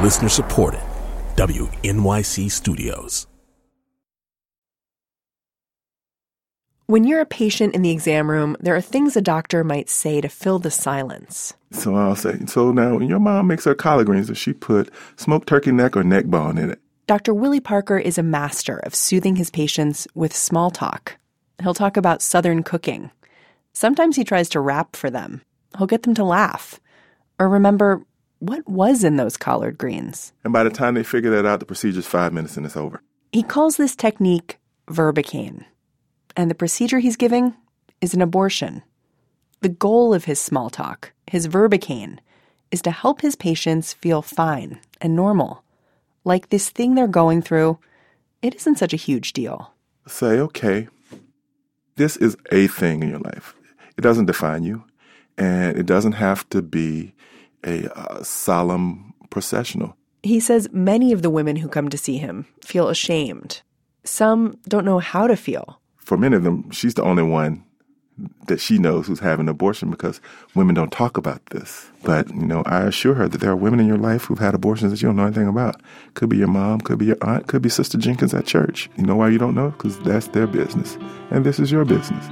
Listener supported. WNYC Studios. When you're a patient in the exam room, there are things a doctor might say to fill the silence. So I'll say, so now when your mom makes her collard greens, does she put smoked turkey neck or neck bone in it? Dr. Willie Parker is a master of soothing his patients with small talk. He'll talk about Southern cooking. Sometimes he tries to rap for them. He'll get them to laugh. Or remember what was in those collard greens. And by the time they figure that out, the procedure's 5 minutes and it's over. He calls this technique Verbicane. And the procedure he's giving is an abortion. The goal of his small talk, his Verbicane, is to help his patients feel fine and normal. Like this thing they're going through, it isn't such a huge deal. Say, okay, this is a thing in your life. It doesn't define you, and it doesn't have to be a solemn processional. He says many of the women who come to see him feel ashamed. Some don't know how to feel. For many of them, she's the only one that she knows who's having an abortion because women don't talk about this. But, I assure her that there are women in your life who've had abortions that you don't know anything about. Could be your mom, could be your aunt, could be Sister Jenkins at church. You know why you don't know? Because that's their business. And this is your business.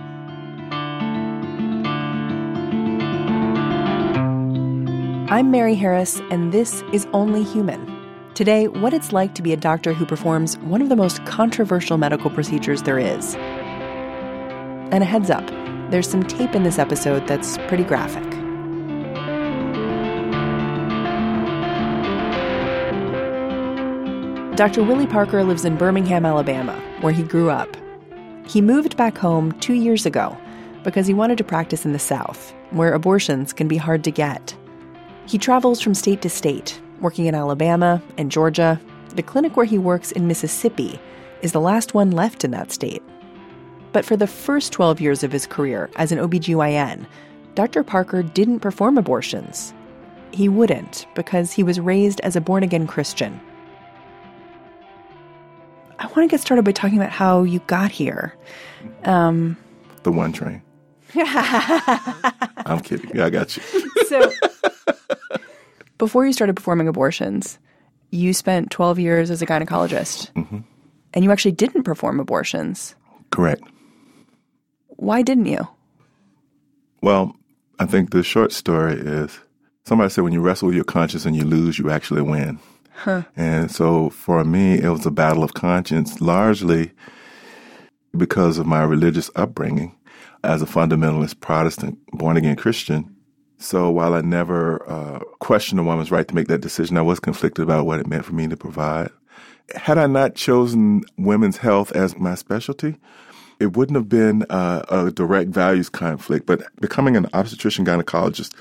I'm Mary Harris, and this is Only Human. Today, what it's like to be a doctor who performs one of the most controversial medical procedures there is. And a heads up, there's some tape in this episode that's pretty graphic. Dr. Willie Parker lives in Birmingham, Alabama, where he grew up. He moved back home 2 years ago because he wanted to practice in the South, where abortions can be hard to get. He travels from state to state, working in Alabama and Georgia. The clinic where he works in Mississippi is the last one left in that state. But for the first 12 years of his career as an OBGYN, Dr. Parker didn't perform abortions. He wouldn't because he was raised as a born-again Christian. I want to get started by talking about how you got here. The one train. I'm kidding. I got you. So, before you started performing abortions, you spent 12 years as a gynecologist. Mm-hmm. And you actually didn't perform abortions. Correct. Why didn't you? Well, I think the short story is somebody said when you wrestle with your conscience and you lose, you actually win. Huh. And so for me, it was a battle of conscience, largely because of my religious upbringing as a fundamentalist Protestant, born-again Christian. So while I never questioned a woman's right to make that decision, I was conflicted about what it meant for me to provide. Had I not chosen women's health as my specialty, it wouldn't have been a direct values conflict, but becoming an obstetrician gynecologist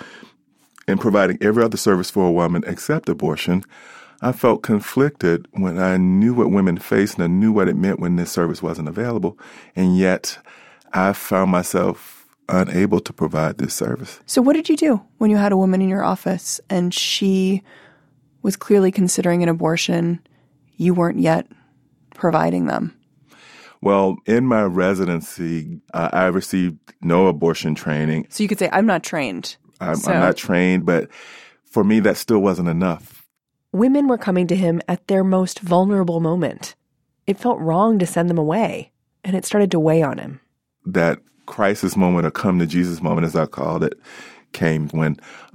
and providing every other service for a woman except abortion, I felt conflicted when I knew what women faced and I knew what it meant when this service wasn't available. And yet I found myself unable to provide this service. So what did you do when you had a woman in your office and she was clearly considering an abortion? You weren't yet providing them. Well, in my residency, I received no abortion training. So you could say, I'm not trained. I'm not trained, but for me, that still wasn't enough. Women were coming to him at their most vulnerable moment. It felt wrong to send them away, and it started to weigh on him. That crisis moment, or come to Jesus moment, as I called it, came when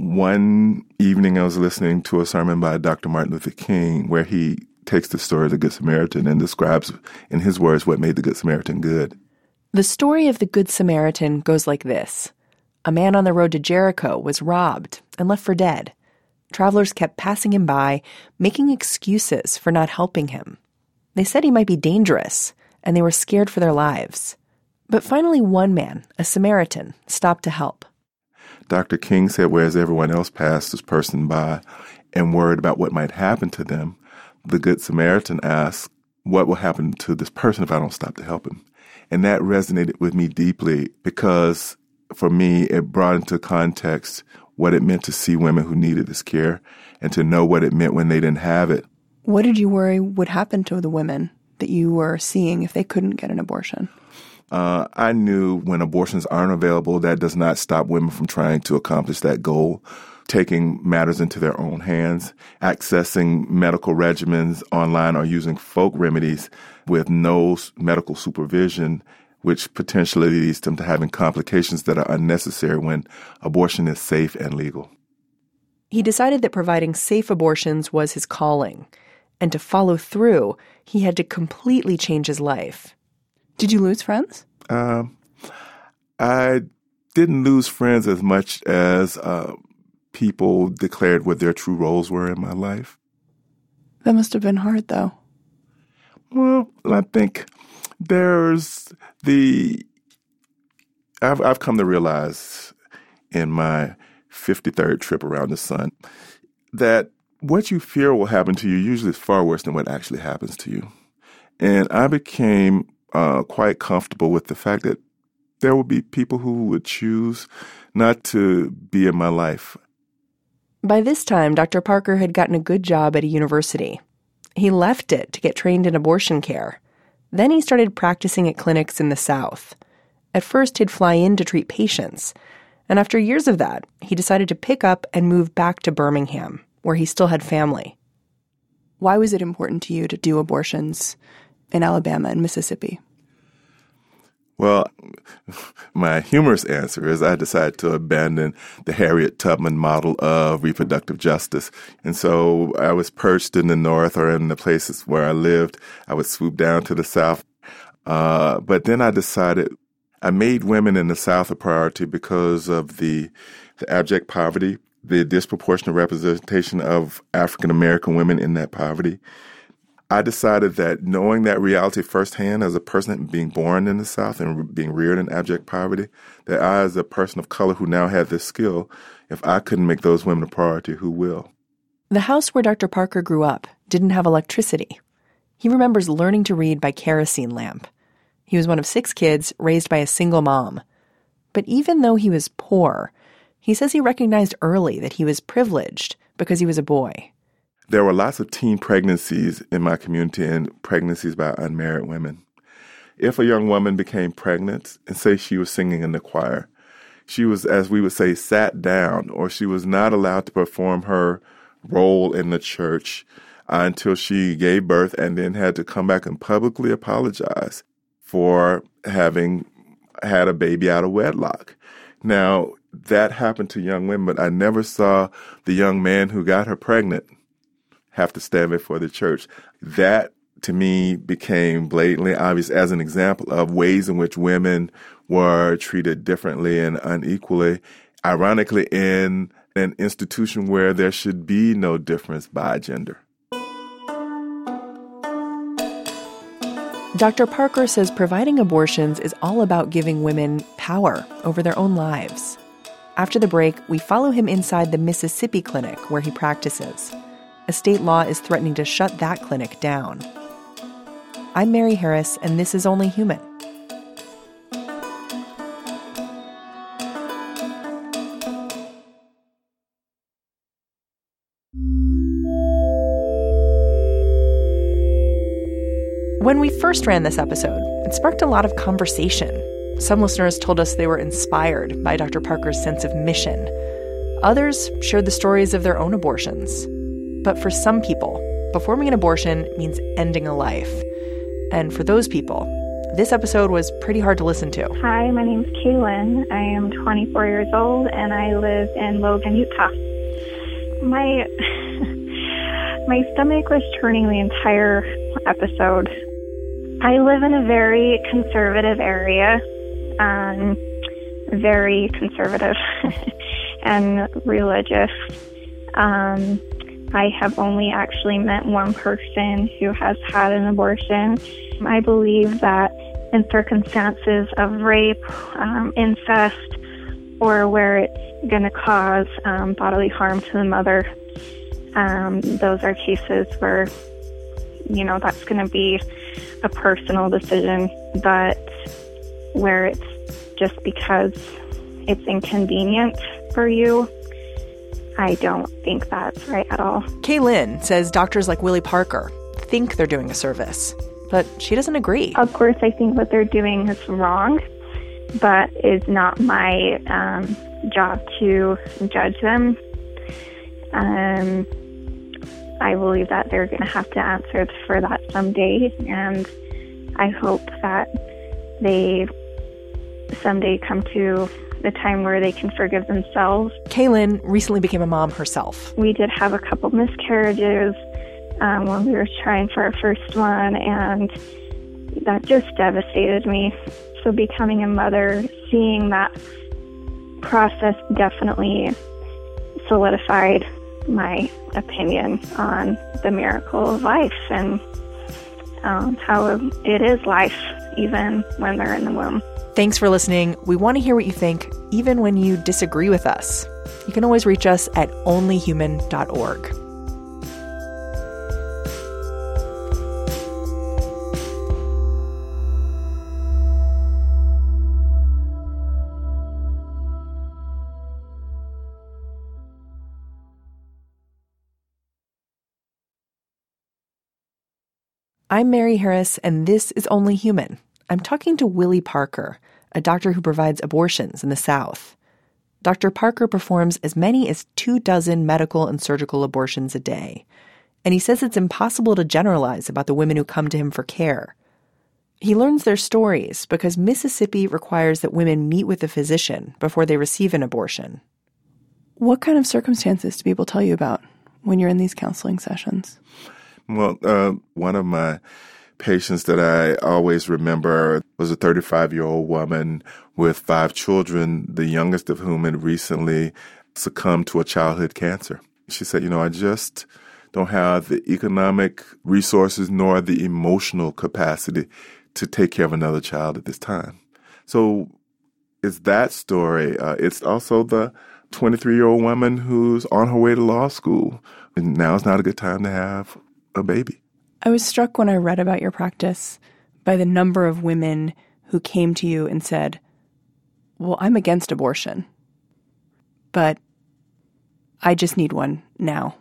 one evening I was listening to a sermon by Dr. Martin Luther King where he takes the story of the Good Samaritan and describes, in his words, what made the Good Samaritan good. The story of the Good Samaritan goes like this. A man on the road to Jericho was robbed and left for dead. Travelers kept passing him by, making excuses for not helping him. They said he might be dangerous, and they were scared for their lives. But finally one man, a Samaritan, stopped to help. Dr. King said, whereas everyone else passed this person by and worried about what might happen to them, the Good Samaritan asked, what will happen to this person if I don't stop to help him? And that resonated with me deeply because, for me, it brought into context what it meant to see women who needed this care and to know what it meant when they didn't have it. What did you worry would happen to the women that you were seeing if they couldn't get an abortion? I knew when abortions aren't available, that does not stop women from trying to accomplish that goal. taking matters into their own hands, accessing medical regimens online, or using folk remedies with no medical supervision, which potentially leads them to having complications that are unnecessary when abortion is safe and legal. He decided that providing safe abortions was his calling, and to follow through, he had to completely change his life. Did you lose friends? I didn't lose friends as much as people declared what their true roles were in my life. That must have been hard, though. Well, I think there's I've come to realize in my 53rd trip around the sun that what you fear will happen to you usually is far worse than what actually happens to you. And I became quite comfortable with the fact that there would be people who would choose not to be in my life. By this time, Dr. Parker had gotten a good job at a university. He left it to get trained in abortion care. Then he started practicing at clinics in the South. At first, he'd fly in to treat patients. And after years of that, he decided to pick up and move back to Birmingham, where he still had family. Why was it important to you to do abortions in Alabama and Mississippi? Well, my humorous answer is I decided to abandon the Harriet Tubman model of reproductive justice. And so I was perched in the North or in the places where I lived. I would swoop down to the South. But then I decided I made women in the South a priority because of the abject poverty, the disproportionate representation of African American women in that poverty. I decided that knowing that reality firsthand as a person being born in the South and being reared in abject poverty, that I, as a person of color who now had this skill, if I couldn't make those women a priority, who will? The house where Dr. Parker grew up didn't have electricity. He remembers learning to read by kerosene lamp. He was one of 6 kids raised by a single mom. But even though he was poor, he says he recognized early that he was privileged because he was a boy. There were lots of teen pregnancies in my community and pregnancies by unmarried women. If a young woman became pregnant and say she was singing in the choir, she was, as we would say, sat down, or she was not allowed to perform her role in the church until she gave birth and then had to come back and publicly apologize for having had a baby out of wedlock. Now, that happened to young women, but I never saw the young man who got her pregnant have to stand before the church. That, to me, became blatantly obvious as an example of ways in which women were treated differently and unequally, ironically, in an institution where there should be no difference by gender. Dr. Parker says providing abortions is all about giving women power over their own lives. After the break, we follow him inside the Mississippi clinic where he practices. A state law is threatening to shut that clinic down. I'm Mary Harris, and this is Only Human. When we first ran this episode, it sparked a lot of conversation. Some listeners told us they were inspired by Dr. Parker's sense of mission. Others shared the stories of their own abortions. But for some people, performing an abortion means ending a life. And for those people, this episode was pretty hard to listen to. Hi, my name's Kaylin. I am 24 years old, and I live in Logan, Utah. My stomach was turning the entire episode. I live in a very conservative area, very conservative and religious. I have only actually met one person who has had an abortion. I believe that in circumstances of rape, incest, or where it's going to cause bodily harm to the mother, those are cases where, that's going to be a personal decision. But where it's just because it's inconvenient for you, I don't think that's right at all. Kaylin says doctors like Willie Parker think they're doing a service, but she doesn't agree. Of course, I think what they're doing is wrong, but it's not my job to judge them. I believe that they're going to have to answer for that someday, and I hope that they someday come to the time where they can forgive themselves. Kaylin recently became a mom herself. We did have a couple miscarriages when we were trying for our first one, and that just devastated me. So becoming a mother, seeing that process definitely solidified my opinion on the miracle of life and how it is life even when they're in the womb. Thanks for listening. We want to hear what you think, even when you disagree with us. You can always reach us at onlyhuman.org. I'm Mary Harris, and this is Only Human. I'm talking to Willie Parker, a doctor who provides abortions in the South. Dr. Parker performs as many as 24 medical and surgical abortions a day, and he says it's impossible to generalize about the women who come to him for care. He learns their stories because Mississippi requires that women meet with a physician before they receive an abortion. What kind of circumstances do people tell you about when you're in these counseling sessions? Well, one of my patients that I always remember was a 35-year-old woman with 5 children, the youngest of whom had recently succumbed to a childhood cancer. She said, I just don't have the economic resources nor the emotional capacity to take care of another child at this time. So it's that story. It's also the 23-year-old woman who's on her way to law school, and now is not a good time to have a baby. I was struck when I read about your practice by the number of women who came to you and said, well, I'm against abortion, but I just need one now.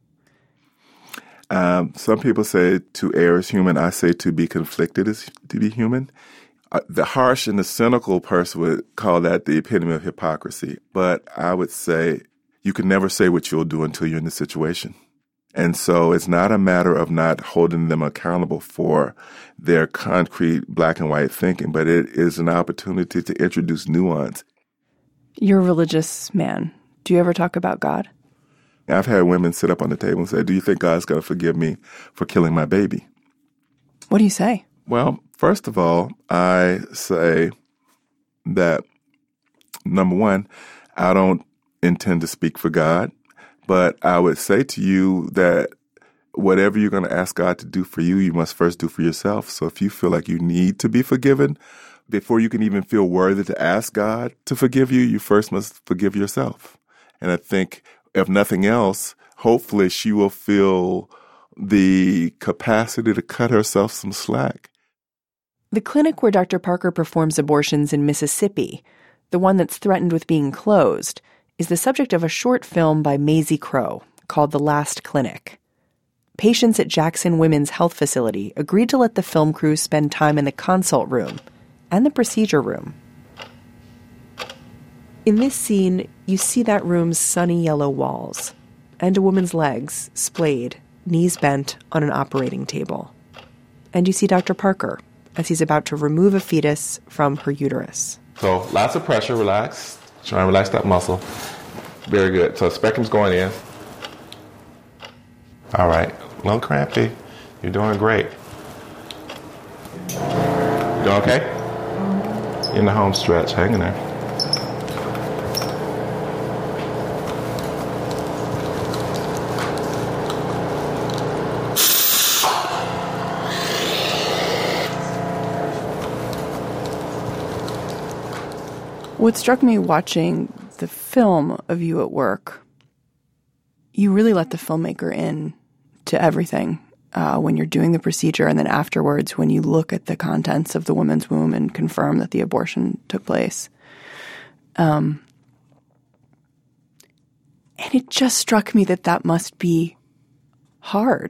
Some people say to err is human. I say to be conflicted is to be human. The harsh and the cynical person would call that the epitome of hypocrisy. But I would say you can never say what you'll do until you're in the situation. And so it's not a matter of not holding them accountable for their concrete black and white thinking, but it is an opportunity to introduce nuance. You're a religious man. Do you ever talk about God? I've had women sit up on the table and say, do you think God's going to forgive me for killing my baby? What do you say? Well, first of all, I say that, number one, I don't intend to speak for God. But I would say to you that whatever you're going to ask God to do for you, you must first do for yourself. So if you feel like you need to be forgiven, before you can even feel worthy to ask God to forgive you, you first must forgive yourself. And I think, if nothing else, hopefully she will feel the capacity to cut herself some slack. The clinic where Dr. Parker performs abortions in Mississippi, the one that's threatened with being closed, is the subject of a short film by Maisie Crow called The Last Clinic. Patients at Jackson Women's Health Facility agreed to let the film crew spend time in the consult room and the procedure room. In this scene, you see that room's sunny yellow walls and a woman's legs splayed, knees bent on an operating table. And you see Dr. Parker as he's about to remove a fetus from her uterus. So lots of pressure, relax. Try and relax that muscle. Very good. So spectrum's going in. All right. A little crampy. You're doing great. You doing okay? In the home stretch. Hang in there. What struck me watching the film of you at work, you really let the filmmaker in to everything when you're doing the procedure, and then afterwards when you look at the contents of the woman's womb and confirm that the abortion took place. And it just struck me that that must be hard.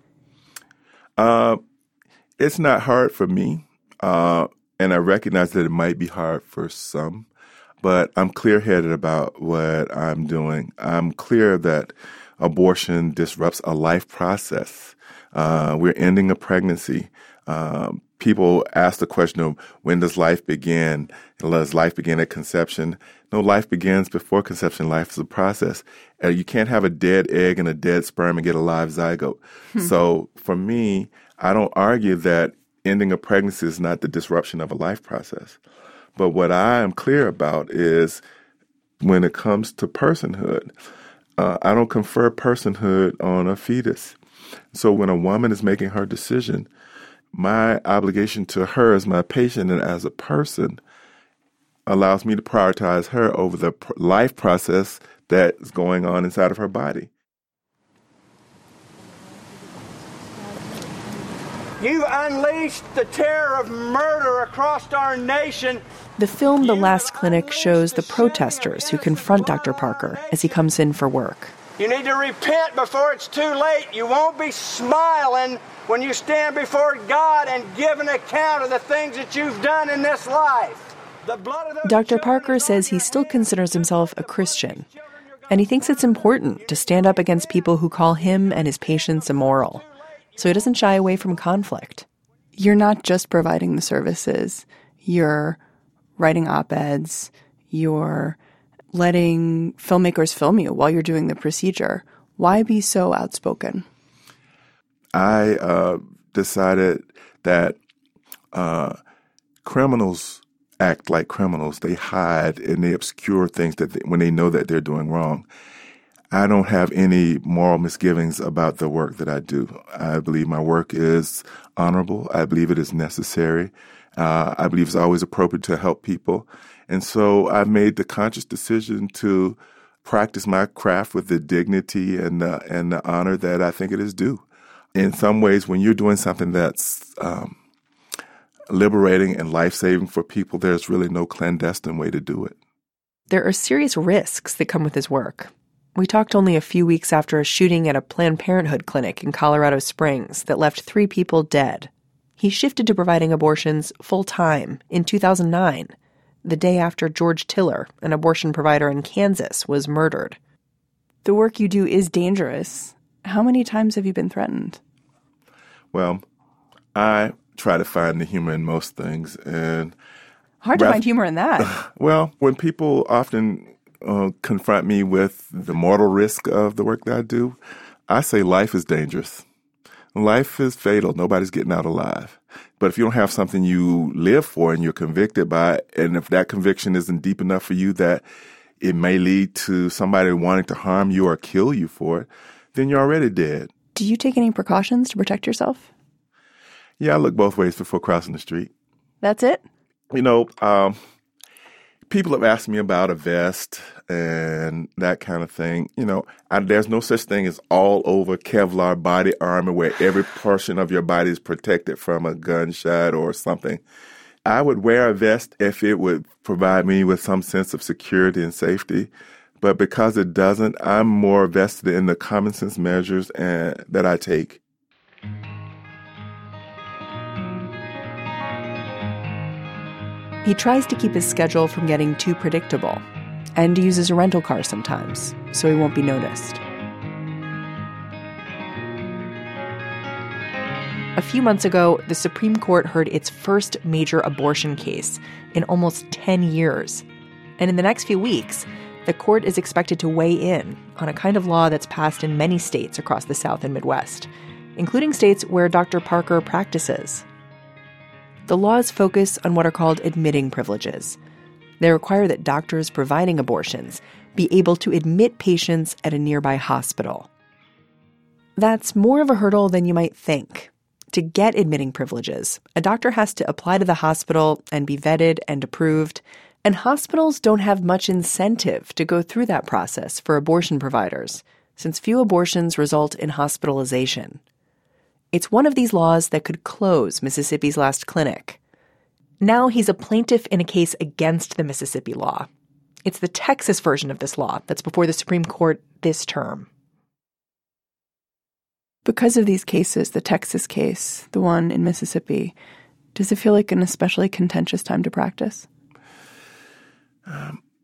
It's not hard for me, and I recognize that it might be hard for some. but I'm clear-headed about what I'm doing. I'm clear that abortion disrupts a life process. We're ending a pregnancy. People ask the question of when does life begin? Does life begin at conception? No, life begins before conception. Life is a process. You can't have a dead egg and a dead sperm and get a live zygote. So for me, I don't argue that ending a pregnancy is not the disruption of a life process. But what I am clear about is when it comes to personhood, I don't confer personhood on a fetus. So when a woman is making her decision, my obligation to her as my patient and as a person allows me to prioritize her over the life process that's going on inside of her body. You've unleashed the terror of murder across our nation. The film The Last Clinic shows the protesters who confront Dr. Parker as he comes in for work. You need to repent before it's too late. You won't be smiling when you stand before God and give an account of the things that you've done in this life. The blood of those Dr. Parker says he still considers himself a Christian, and he thinks it's important to stand up against people who call him and his patients immoral, so he doesn't shy away from conflict. You're not just providing the services. You're writing op-eds. You're letting filmmakers film you while you're doing the procedure. Why be so outspoken? I decided that criminals act like criminals. They hide and they obscure things when they know that they're doing wrong. I don't have any moral misgivings about the work that I do. I believe my work is honorable. I believe it is necessary. I believe it's always appropriate to help people. And so I've made the conscious decision to practice my craft with the dignity and the honor that I think it is due. In some ways, when you're doing something that's liberating and life-saving for people, there's really no clandestine way to do it. There are serious risks that come with his work. We talked only a few weeks after a shooting at a Planned Parenthood clinic in Colorado Springs that left 3 people dead. He shifted to providing abortions full-time in 2009, the day after George Tiller, an abortion provider in Kansas, was murdered. The work you do is dangerous. How many times have you been threatened? Well, I try to find the humor in most things. And hard to find humor in that. Well, when people often confront me with the mortal risk of the work that I do, I say life is dangerous. Life is fatal. Nobody's getting out alive. But if you don't have something you live for and you're convicted by it, and if that conviction isn't deep enough for you that it may lead to somebody wanting to harm you or kill you for it, then you're already dead. Do you take any precautions to protect yourself? Yeah, I look both ways before crossing the street. That's it? You know, people have asked me about a vest and that kind of thing. You know, there's no such thing as all over Kevlar body armor where every portion of your body is protected from a gunshot or something. I would wear a vest if it would provide me with some sense of security and safety. But because it doesn't, I'm more vested in the common sense measures that I take. He tries to keep his schedule from getting too predictable and uses a rental car sometimes, so he won't be noticed. A few months ago, the Supreme Court heard its first major abortion case in almost 10 years. And in the next few weeks, the court is expected to weigh in on a kind of law that's passed in many states across the South and Midwest, including states where Dr. Parker practices. The laws focus on what are called admitting privileges. They require that doctors providing abortions be able to admit patients at a nearby hospital. That's more of a hurdle than you might think. To get admitting privileges, a doctor has to apply to the hospital and be vetted and approved, and hospitals don't have much incentive to go through that process for abortion providers, since few abortions result in hospitalization. It's one of these laws that could close Mississippi's Last Clinic. Now he's a plaintiff in a case against the Mississippi law. It's the Texas version of this law that's before the Supreme Court this term. Because of these cases, the Texas case, the one in Mississippi, does it feel like an especially contentious time to practice?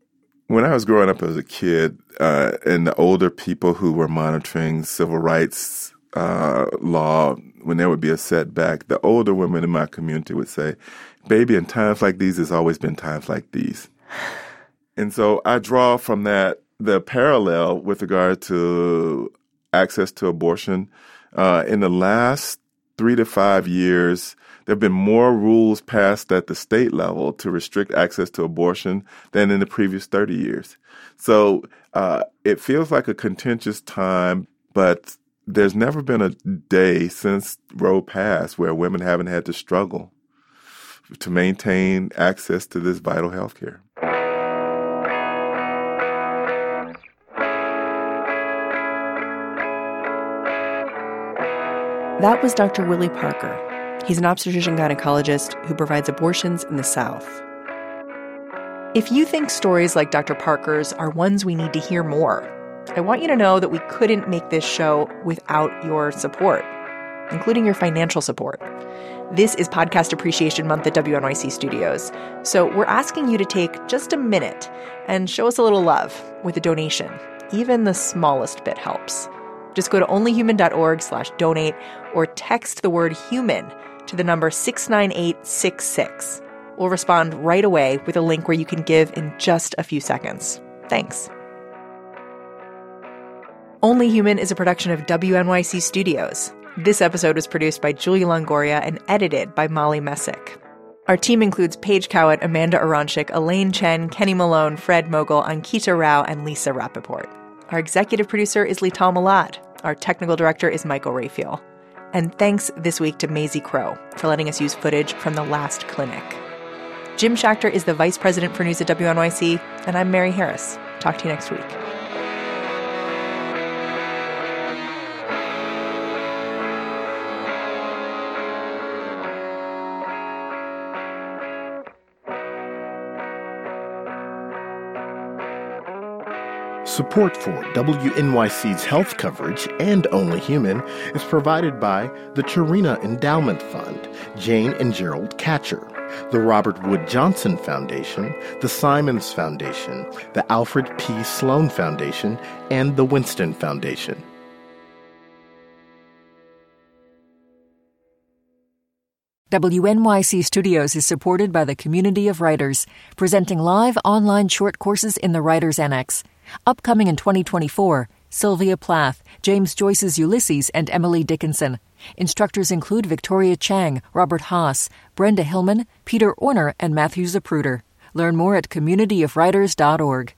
When I was growing up as a kid, and the older people who were monitoring civil rights law, when there would be a setback, the older women in my community would say, "Baby, in times like these, there's always been times like these." And so I draw from that the parallel with regard to access to abortion. In the last 3 to 5 years, there have been more rules passed at the state level to restrict access to abortion than in the previous 30 years. So it feels like a contentious time, but there's never been a day since Roe passed where women haven't had to struggle to maintain access to this vital health care. That was Dr. Willie Parker. He's an obstetrician-gynecologist who provides abortions in the South. If you think stories like Dr. Parker's are ones we need to hear more, I want you to know that we couldn't make this show without your support, including your financial support. This is Podcast Appreciation Month at WNYC Studios, so we're asking you to take just a minute and show us a little love with a donation. Even the smallest bit helps. Just go to onlyhuman.org/donate or text the word human to the number 69866. We'll respond right away with a link where you can give in just a few seconds. Thanks. Only Human is a production of WNYC Studios. This episode was produced by Julia Longoria and edited by Molly Messick. Our team includes Paige Cowett, Amanda Aronchik, Elaine Chen, Kenny Malone, Fred Mogul, Ankita Rao, and Lisa Rappaport. Our executive producer is Lital Malad. Our technical director is Michael Raphael. And thanks this week to Maisie Crow for letting us use footage from the last clinic. Jim Schachter is the vice president for news at WNYC, and I'm Mary Harris. Talk to you next week. Support for WNYC's health coverage and Only Human is provided by the Chirina Endowment Fund, Jane and Gerald Catcher, the Robert Wood Johnson Foundation, the Simons Foundation, the Alfred P. Sloan Foundation, and the Winston Foundation. WNYC Studios is supported by the Community of Writers, presenting live online short courses in the Writers Annex. Upcoming in 2024, Sylvia Plath, James Joyce's Ulysses, and Emily Dickinson. Instructors include Victoria Chang, Robert Haas, Brenda Hillman, Peter Orner, and Matthew Zapruder. Learn more at communityofwriters.org.